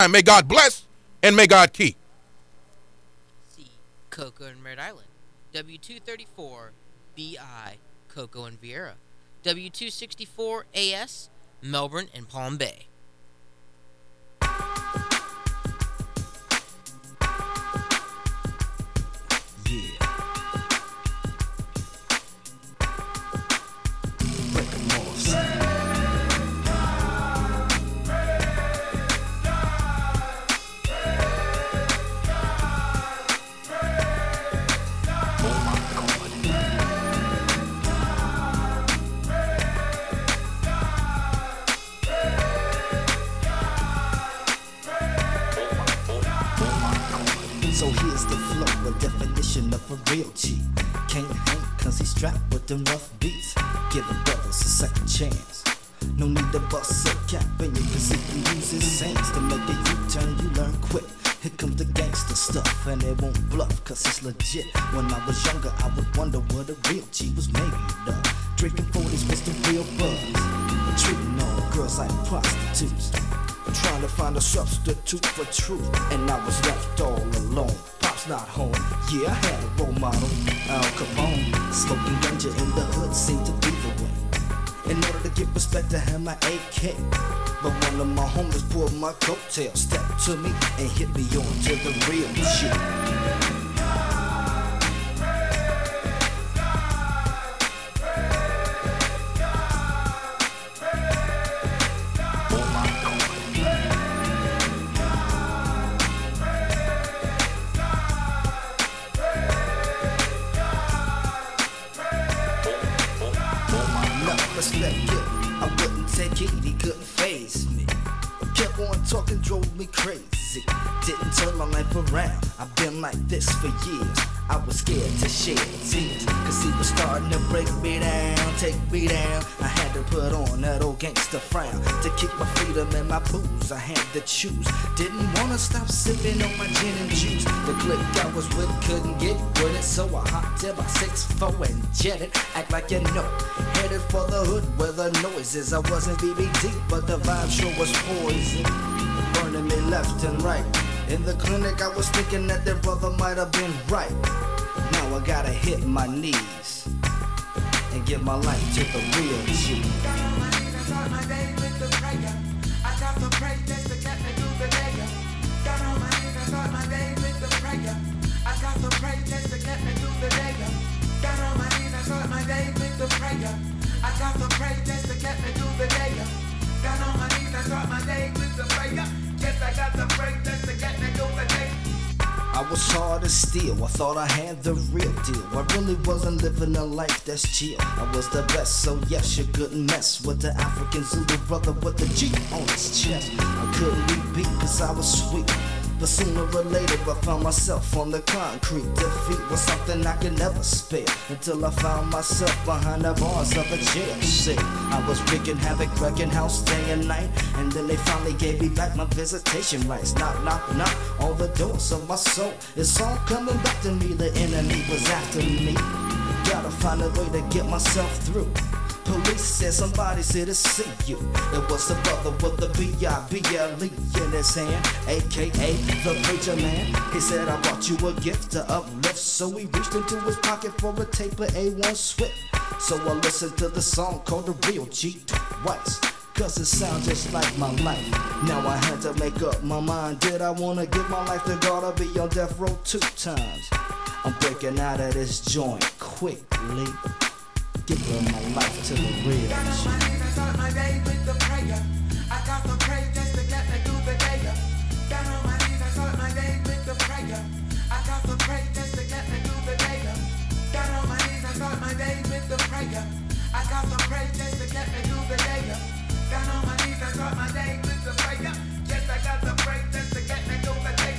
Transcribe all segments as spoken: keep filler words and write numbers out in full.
And may God bless and may God keep. C. Cocoa and Merritt Island. W two thirty-four B I. Cocoa and Vieira. W two sixty-four A S. Melbourne and Palm Bay. So here's the flow, a definition of a real G. Can't hang cause he's strapped with them rough beats. Giving brothers a second chance. No need to bust a cap in you, cause if you use his hands to make a U-turn, you learn quick. Here comes the gangster stuff, and it won't bluff, cause it's legit. When I was younger, I would wonder what a real G was made of. Drinking forties was the real buzz. Treating all girls like prostitutes. Trying to find a substitute for truth, and I was left all alone. Pop's not home, yeah, I had a role model, Al Capone. Smoking ganja in the hood seemed to be the way. In order to get respect, I had my A K. But one of my homies pulled my coattail, stepped to me, and hit me on to the real shit. I wouldn't take it, he couldn't faze me. Kept on talking, drove me crazy. Didn't turn my life around, I've been like this for years. I was scared to shed tears, cause he was starting to break me down, take me down. I had to put on that old gangster frown to keep my freedom and my booze. I had to choose, didn't wanna stop sipping on my gin and juice. The clique I was with couldn't get with it, so I hopped in my six four and jetted. Act like you know, headed for the hood where the noise is. I wasn't B B D, but the vibe sure was poison, burning me left and right. In the clinic I was thinking that their brother might have been right. Now I gotta hit my knees and give my life to the real G. Got on my knees and start my day with the prayer. I got the prayer just to get me through the day. Got on my knees and start my day with the prayer. I got the prayer just to get me through the day. Got on my knees and start my day with the prayer. I got the prayer just to get me through the day. Got on my knees and start my day with the prayer. Yes, I got the prayer just to get me through the day. I was hard as steel, I thought I had the real deal. I really wasn't living a life that's chill. I was the best, so yes, you couldn't mess with the African Zulu brother with the G on his chest. I couldn't repeat cause I was sweet, but sooner or later I found myself on the concrete. Defeat was something I could never spare, until I found myself behind the bars of a jail cell. I was wreaking havoc, wrecking house day and night, and then they finally gave me back my visitation rights. Knock, knock, knock on the doors of my soul. It's all coming back to me, the enemy was after me. Gotta find a way to get myself through. Police said somebody said to see you. It was the brother with the B I B L E in his hand, A K A the preacher man. He said I brought you a gift to uplift, so he reached into his pocket for a tape of A one Swift. So I listened to the song called The Real G twice, cause it sounds just like my life. Now I had to make up my mind. Did I wanna give my life to God or be on death row two times? I'm breaking out of this joint quickly, giving my life to the real Got on my knees and start my day with the prayer. I got the prayer just to get me through the day. Got on my knees and start my day with the prayer. I got the prayer just to get me through the day. Got on my knees and start my day with the prayer. I got the prayer just to get me through the day. Got on my knees and start my day with the prayer. Yes, I got the prayer just to get me through the day.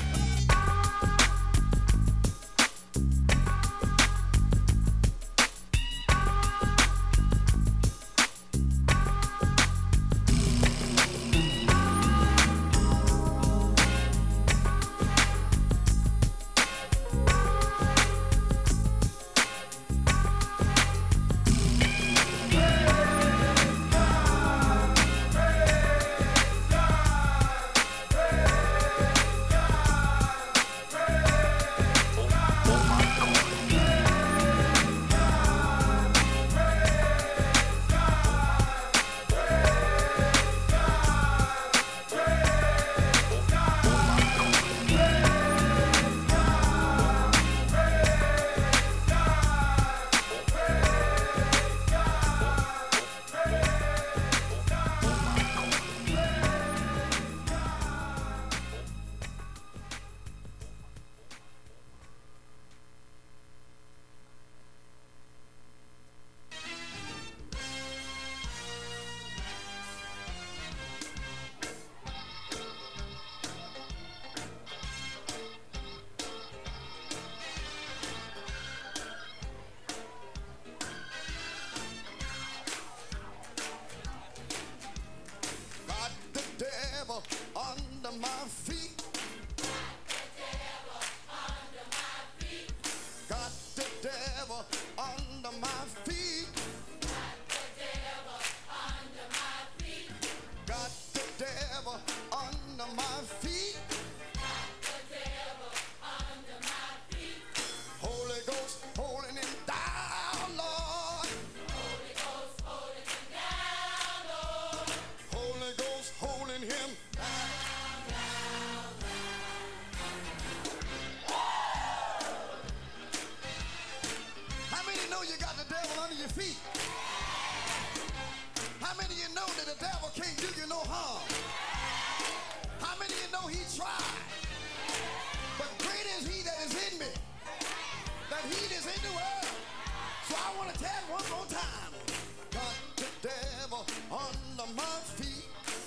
I want to tell it one more time. Got the devil under my feet.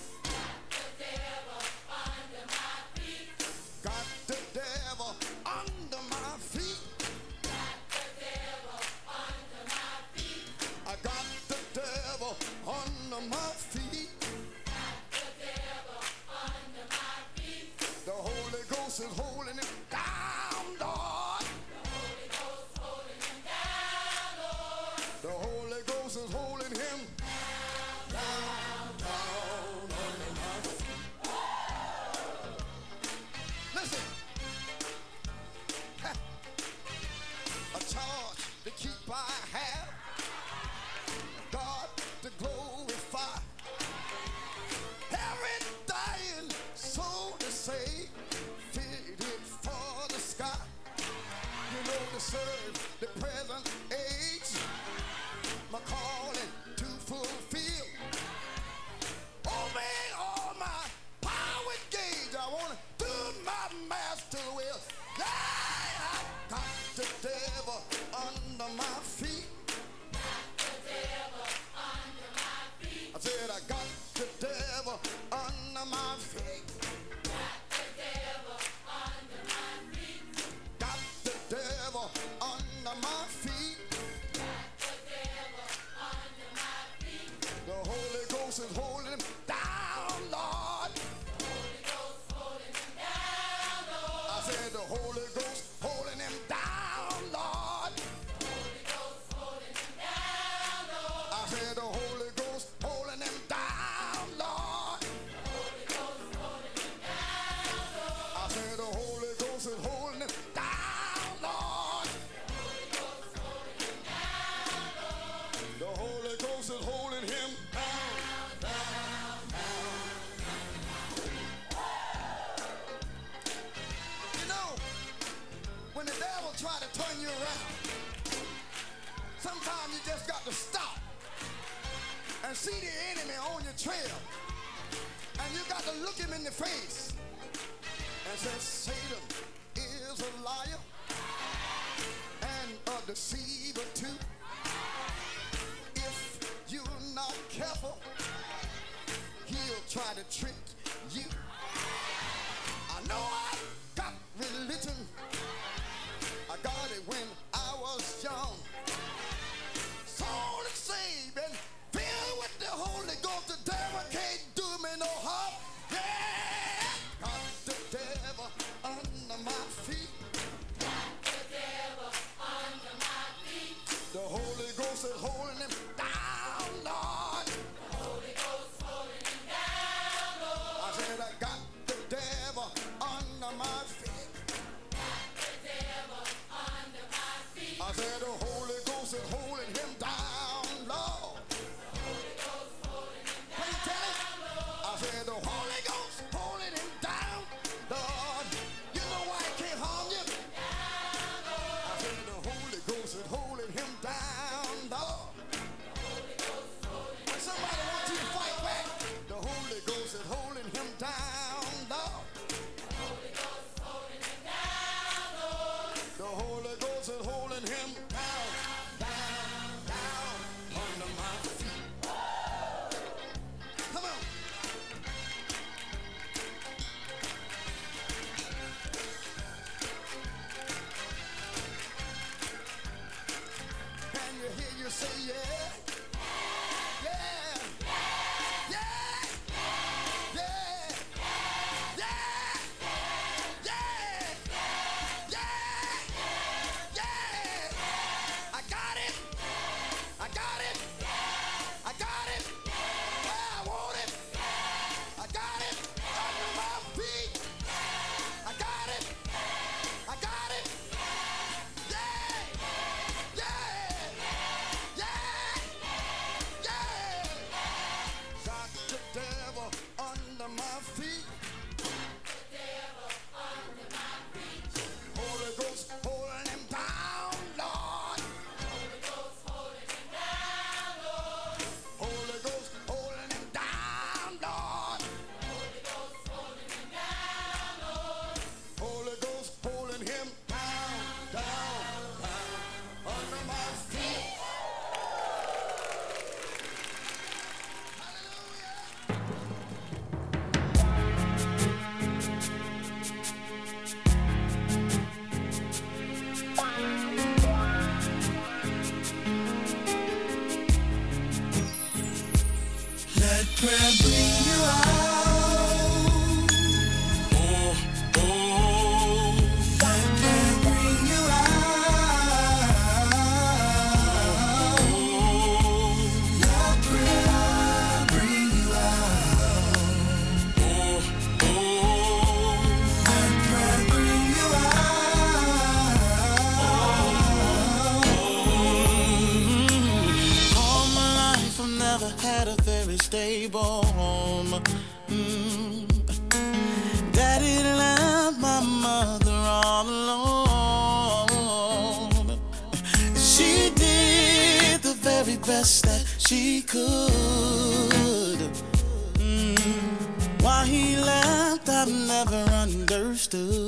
Got the devil under my feet. I got the devil under my feet. The Holy Ghost is holding him down, Lord. The Holy Ghost is holding him down, down, under my feet. Listen. A charge to keep I have, God to glorify. Every dying soul to save, fitted for the sky. You know, to serve the present age, my calling to fulfill. Obey all my power gauge. I want to do my master will. Yeah, I got the devil under my feet. I said I got the devil under my feet. Got the devil under my feet. The Holy Ghost is holding him down, Lord. I said the Holy Ghost holding him down, Lord. I said the Holy Ghost holding him down, Lord. I said the Holy Ghost is holding him down, Lord. The Holy Ghost is holding him down, down, down. You know, when the devil try to turn you around, sometimes you just got to stop and see the enemy on your trail. And you got to look him in the face and say, Satan is a liar and a deceiver too. If you're not careful, he'll try to trick you. I know I got religion. I got it when I was young. Soul is saved and filled with the Holy Ghost. The devil can't do me no harm. Yeah, got the devil under my feet. The Holy Ghost is holding him down, Lord. I said I got the devil under my feet. I said the Holy Ghost is holding him down, Lord. Can you tell it? I said the Holy Ghost holding him down, Lord. You know why he can't harm you? I said the Holy Ghost is holding him down, Lord. When somebody wants you to fight back, the Holy Ghost is holding him down, Lord. best that she could. Mm. Why he left, I've never understood.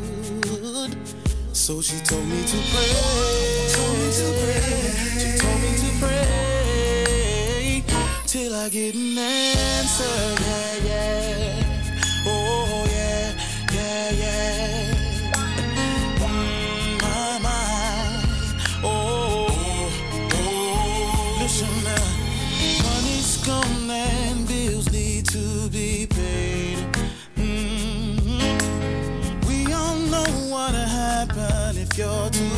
So she told me to pray. Told me to pray. She told me to pray till I get an answer. Yeah, yeah. Oh, yeah, yeah, yeah. Mm, my, my. Oh, oh. Listen now. Money's gone and bills need to be paid. Mm-hmm. We all know what'll happen if you're too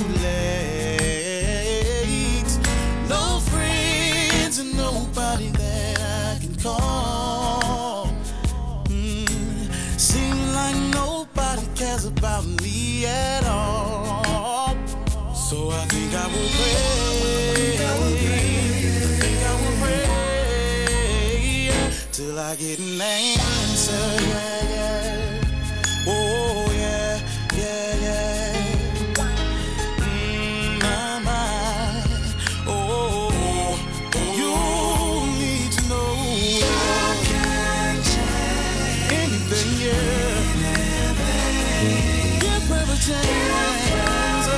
late. No friends and nobody that I can call. Mm. Seems like nobody cares about me at all. So I think I will pray. I think I will pray till I get an answer. Yeah, yeah. Oh yeah, yeah, yeah. Mm, my, my. Oh, you need to know anything, yeah. Give her a chance.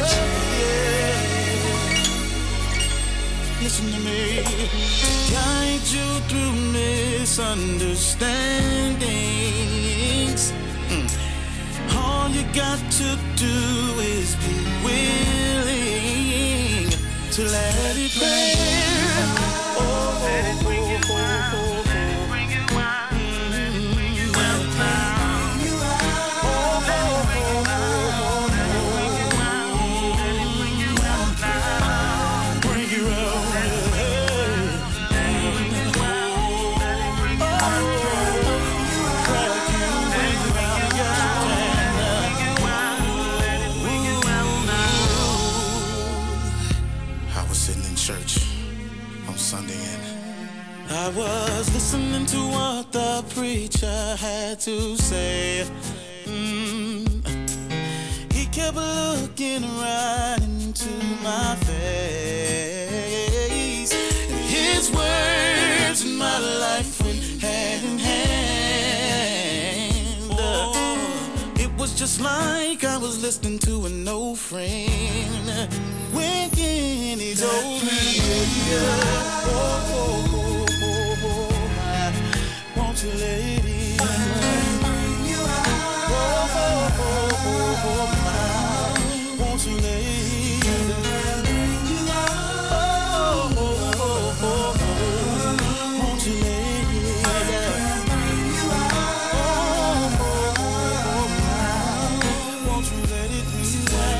Yeah. Listen to me. Guide you through misunderstandings. Mm. All you got to do is be willing to let it play. Oh, let it bring you out. Let it bring you out. Let it bring you out now. Oh, let it bring you out. Let it bring you out. Let it bring you out now. Bring you out. Church on Sunday and I was listening to what the preacher had to say. Mm. He kept looking right into my face. His words and my life went hand in hand. Oh, it was just like I was listening to an old friend. When he told me, yeah, oh, oh, oh, oh, oh, won't you, lady? Oh, oh, oh, oh, oh, won't you, lady? Oh, oh, oh, oh, won't you, lady? Oh, oh, oh, won't you let it be?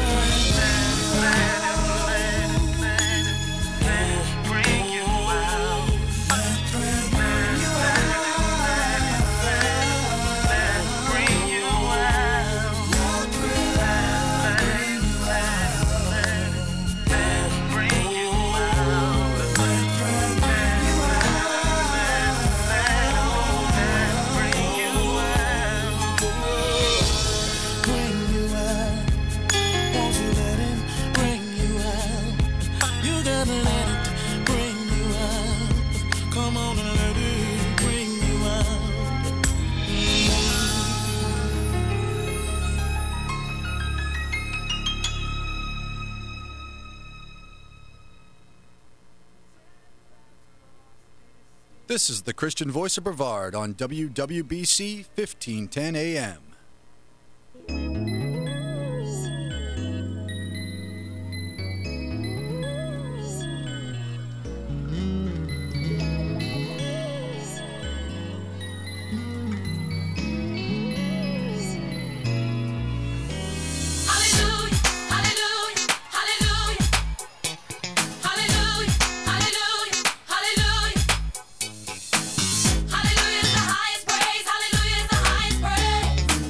This is the Christian Voice of Brevard on W W B C fifteen ten A M. Hallelujah is the highest praise. Hallelujah is the highest praise.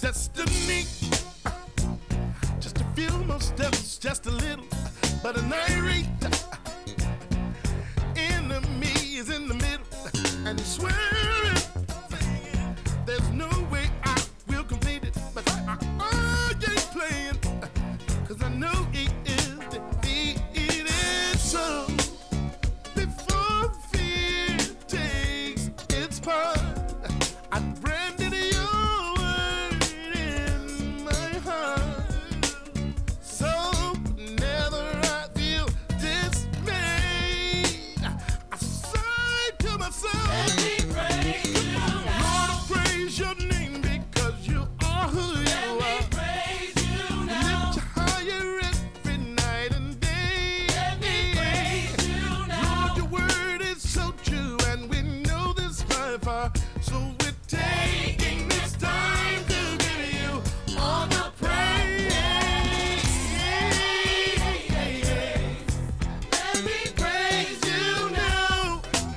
destiny. Just a few more steps, just a little, but an irate enemy is in the middle, and he's swearing there's no way I will complete it, but I, I ain't playing, cause I know he is defeated. So before fear takes its part, I branded your word in my heart. So never I feel dismayed, I sigh to myself, let me praise you now. Lord, I praise your name because you are who you are. Let me praise you now. Lift you higher every night and day. Let me praise you now. Lord, your word is so true, and we know this by far. So we're taking this time to give you all the praise. Let me praise you now.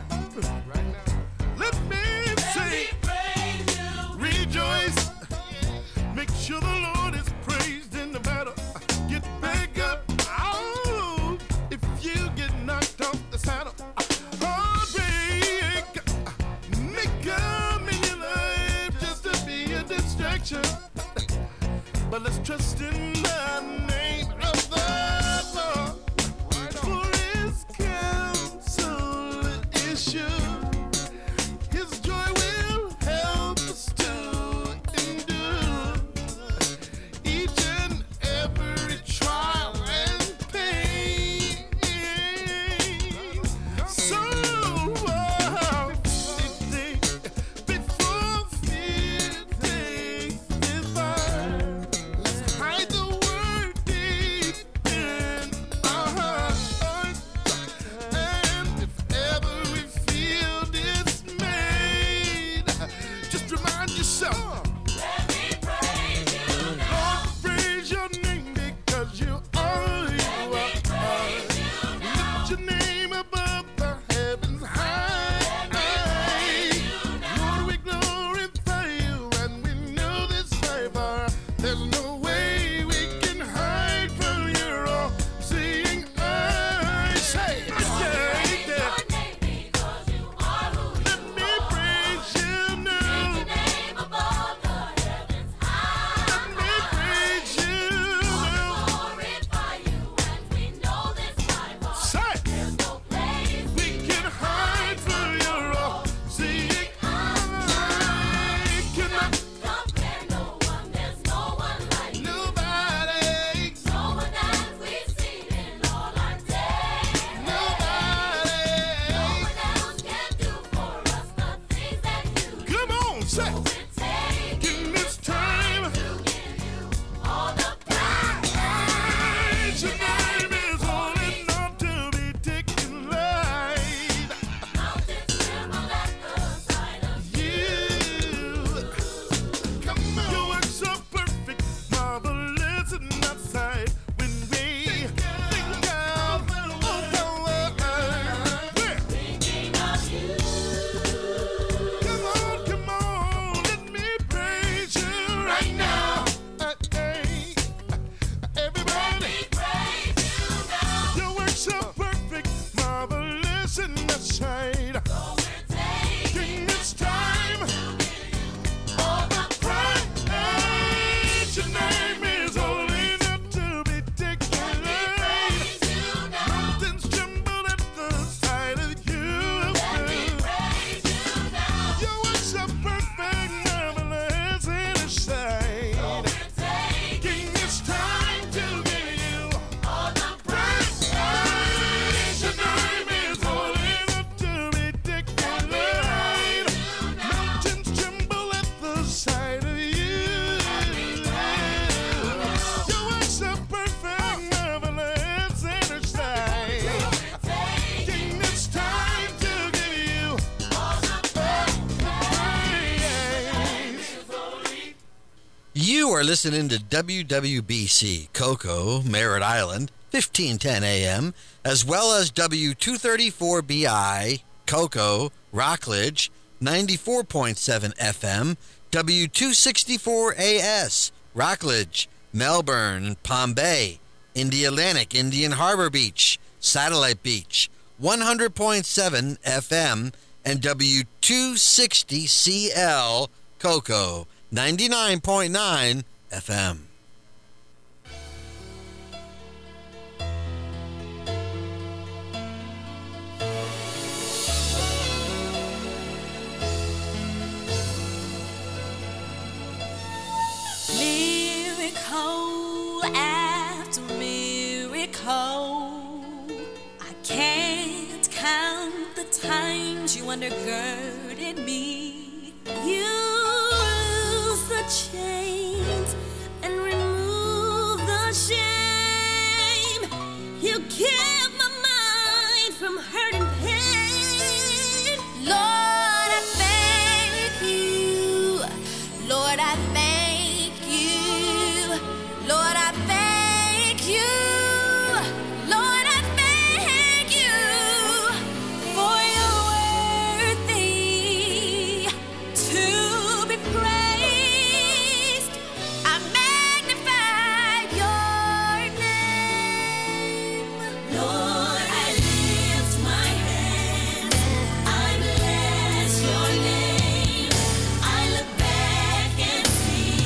Let me say, rejoice. Make sure the Lord is praised in the battle. Get back up. Oh, if you get knocked off the saddle, heartbreak. Make a million life just to be a distraction. But let's trust in the name of the Lord. For his counsel is sure. His joy will help us to endure each and every trial and pain. So, uh, before fear takes its part, let's hide the word deep in our hearts. And if ever we feel dismayed, just remind yourself, let me praise you now. Lord, praise your name because you are who you are. Lift your name above the heavens high. Lord, we glorify you, and we know this by far. There's no way we can hide from your all-seeing eyes. Say, yeah, yeah. Let me praise you now. Let me praise you now. Say, we can hide from your all-seeing eye. Cannot nobody, nobody. Come on, say, in this time, praise your name is holy, not to be taken light. You, come on. Your works are perfect, marvelous in our sight. When we think of oh, come on, come on, let me praise you right now. Hey, everybody, your works are perfect, marvelous in our sight. In this time, all the praise, your name is holy, not to be taken light. Mountains tremble at the sight of you. Your works are perfect, marvelous in our sight. Taking this time to give you all the praise. Your name is holy, not to be taken light. Mountains tremble at the sight of you. Your works are perfect, marvelous in our sight. Taking this time to give you all the praise. You are listening to W W B C Cocoa, Merritt Island, fifteen ten A M, as well as W two thirty-four B I Cocoa, Rockledge, ninety-four point seven F M, W two sixty-four A S, Rockledge, Melbourne, Palm Bay, Indy Atlantic, Indian Harbor Beach, Satellite Beach, one hundred point seven F M, and W two sixty C L, Cocoa, ninety-nine point nine F M. Miracle after miracle, I can't count the times you undergirded me. You loose the chains and remove the shame. You kept my mind from hurt and pain. Lord, I thank you. Lord, I thank you. Lord, I thank you. Lord, I thank you for you're worthy to be praised. I magnify your name. Lord, I lift my hands. I bless your name. I look back and see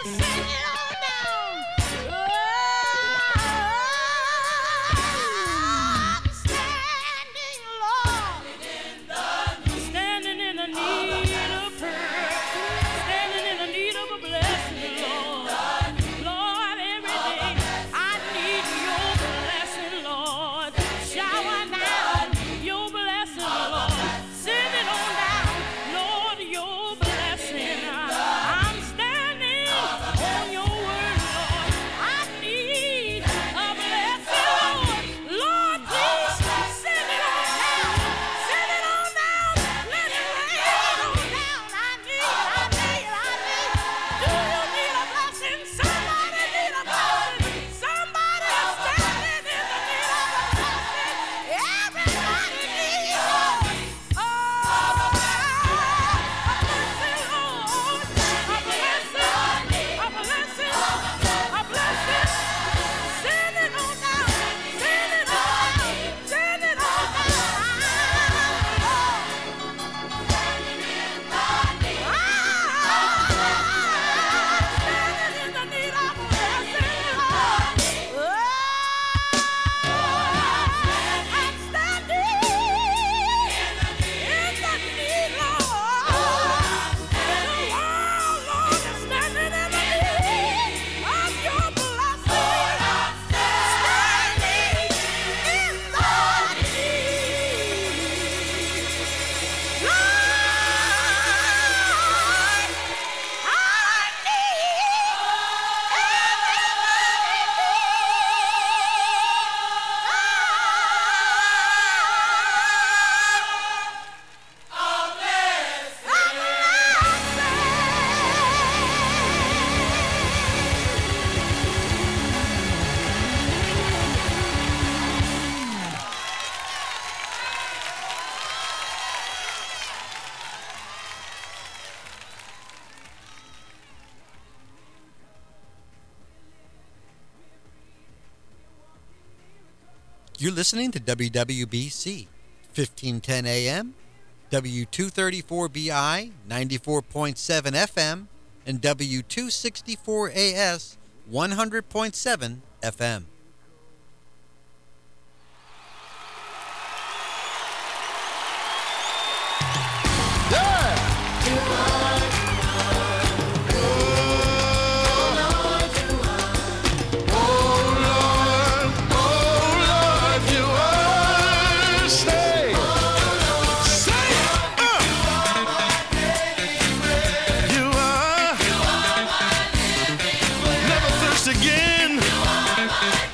You're listening to W W B C, fifteen ten A M, W two thirty-four B I, ninety-four point seven F M, and W two sixty-four A S, one hundred point seven F M. Again.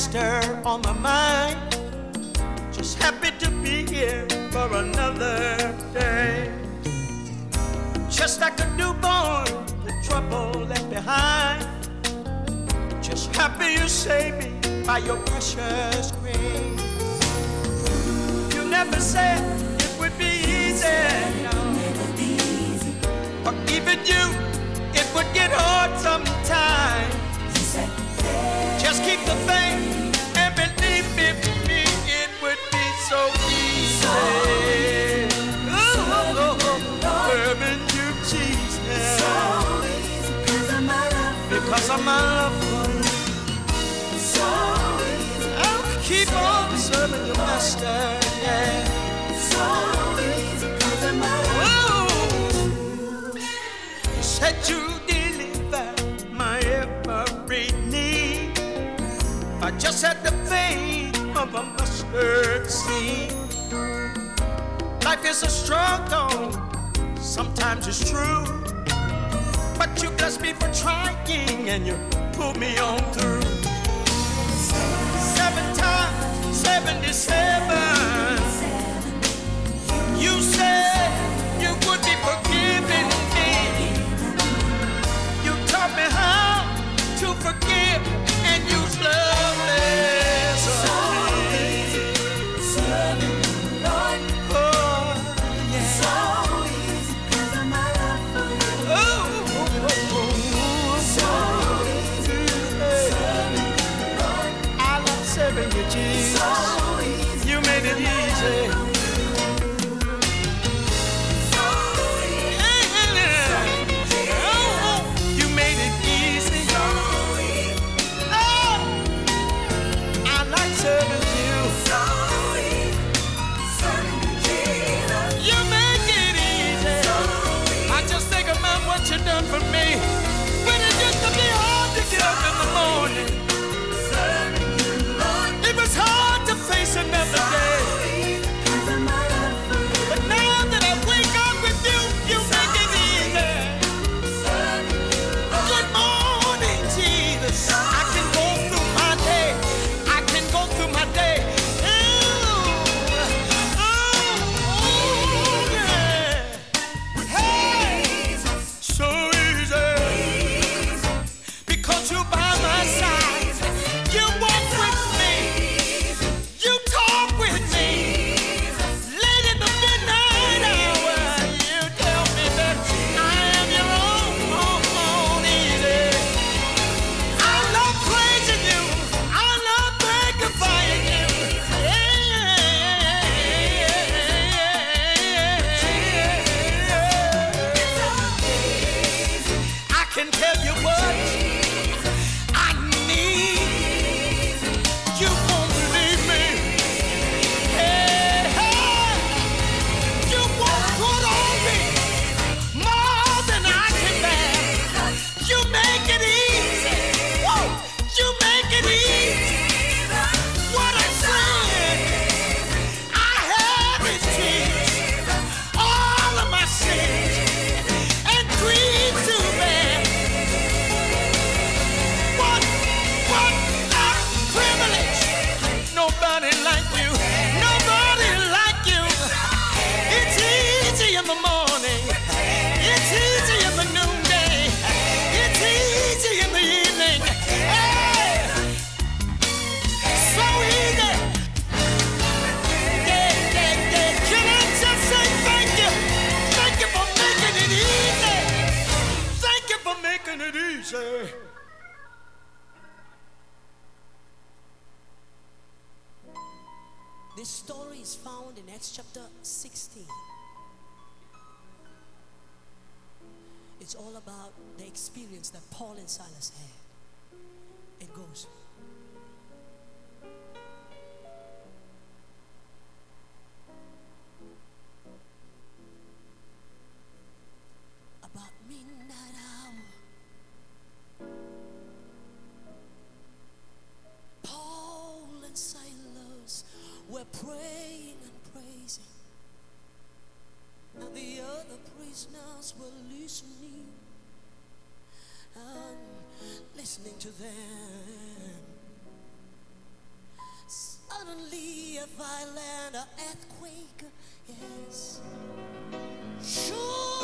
master on my mind. Just happy to be here for another day. Just like a newborn, the trouble left behind. Just happy you saved me by your precious grace. You never said it would be easy, no. Or even you, it would get hard sometimes. Just keep the faith and believe me, me, it would be so easy. Oh, oh, oh, serving you, Jesus. Because of my love for you. I'll keep on serving your master, yeah. Oh, you said you deliver my every need. I just had the faith of a mustard seed. Life is a struggle, sometimes it's true. But you bless me for trying and you pull me on through. Seven times, seventy-seven. You said you would be forgiving me. You taught me how to forgive and use love lessons. Serving the Lord. Oh, yeah. So easy 'cause of my love for you. Oh, oh, oh, oh. So easy. Serving the Lord. I love serving you, Jesus. So easy. You made it easy. This story is found in Acts chapter sixteen. It's all about the experience that Paul and Silas had. It goes, about midnight hour, Paul and Silas were praying and praising, and the other prisoners were listening and listening to them. suddenly a violent earthquake, yes. Sure.